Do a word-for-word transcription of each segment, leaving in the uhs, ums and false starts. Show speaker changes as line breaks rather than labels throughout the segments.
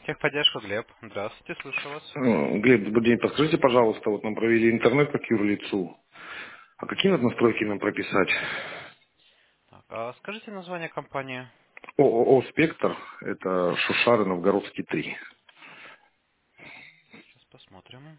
Техподдержка, Глеб. Здравствуйте, слышу вас.
М, Глеб, добрый день. Подскажите, пожалуйста, вот нам провели интернет как юрлицу. А какие надо настройки нам прописать?
Так, а скажите название компании.
ООО «Спектр». Это Шушары, Новгородский, три.
Сейчас посмотрим.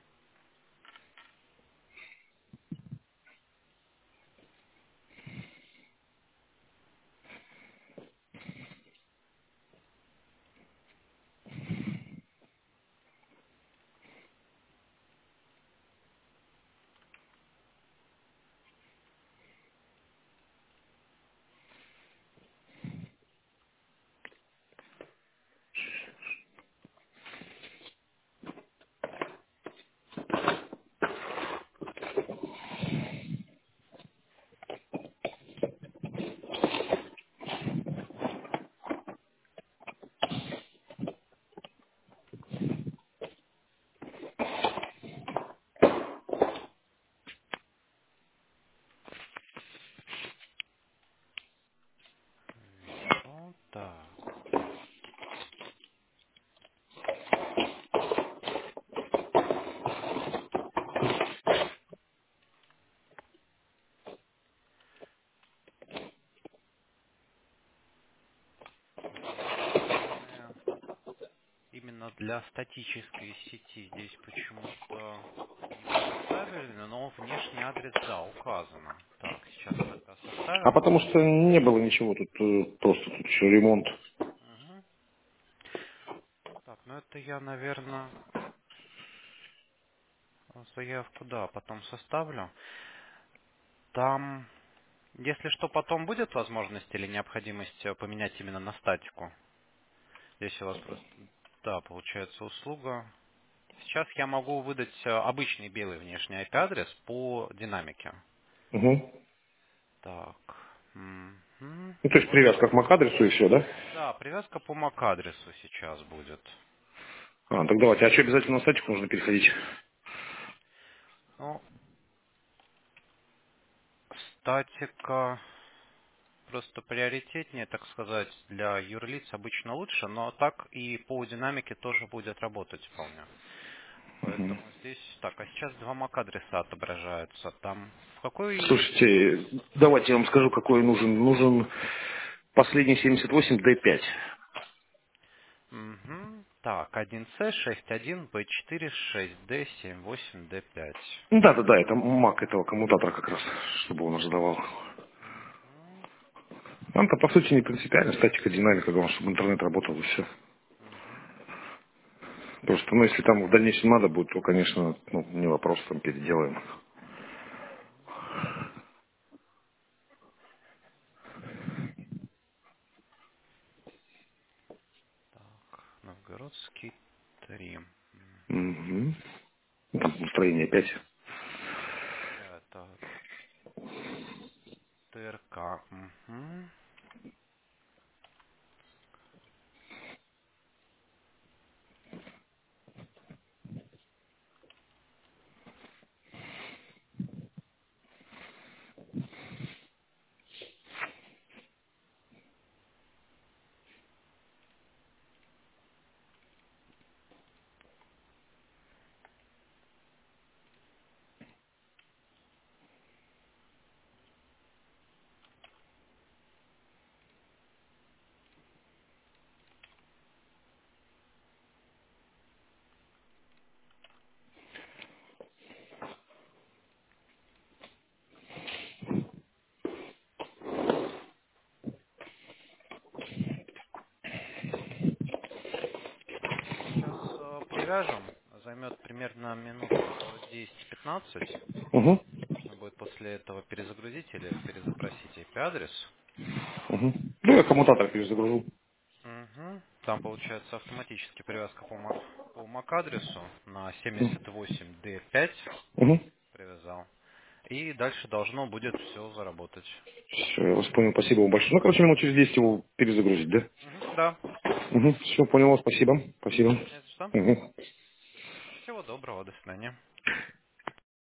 Вижу. Так. Наверное, именно для статической сети здесь почему-то не составили, но внешний адрес, да, указано. Так, сейчас тогда
А
составим.
потому что не было ничего, тут э, просто тут еще ремонт.
Угу. Так, ну это я, наверное, заявку, да, потом составлю. Там, если что, потом будет возможность или необходимость э, поменять именно на статику? Здесь у вас просто, да, получается услуга. Сейчас я могу выдать э, обычный белый внешний ай пи-адрес по динамике.
Угу.
Так. Мгм.
Ну, то есть привязка к MAC-адресу и все, да?
Да, привязка по мак-адресу сейчас будет.
А, так давайте. А что, обязательно на статику нужно переходить?
Ну, статика просто приоритетнее, так сказать, для юрлиц обычно лучше, но так и по динамике тоже будет работать вполне. Поэтому здесь так, а сейчас два мак-адреса отображаются. Там в какой...
Слушайте, давайте я вам скажу, какой нужен. Нужен последний семьдесят восемь дэ пять.
Мгм. Так, один си шесть один бэ четыре шесть дэ семь восемь дэ пять.
Ну, да-да-да, это Mac этого коммутатора как раз, чтобы он ожидавал.
Мгм.
Нам-то, по сути, не принципиально. Статика, динамика, главное, чтобы интернет работал и все.
Мгм.
Просто, ну, если там в дальнейшем надо будет, то, конечно, ну, не вопрос, там переделаем.
Так, Новгородский три.
Угу. Там настроение опять.
Да, это тэ эр ка. Мгм. Так, сейчас э, привяжем. Займет примерно минут э, десять-пятнадцать.
Угу.
Нужно будет после этого перезагрузить или перезапросить ай пи-адрес.
Угу. Ну, я коммутатор перезагружу.
Мгм. Там получается автоматически привязка по, ма- по мак-адресу на семьдесят восемь дэ пять
Угу.
привязал. И дальше должно будет все заработать.
Все, я вас понял, спасибо вам большое. Ну, короче, минут через десять его перезагрузить, да?
Мгм. Да.
Угу. Все, понял вас, спасибо. Спасибо.
Не за что.
Угу.
Всего доброго, до свидания.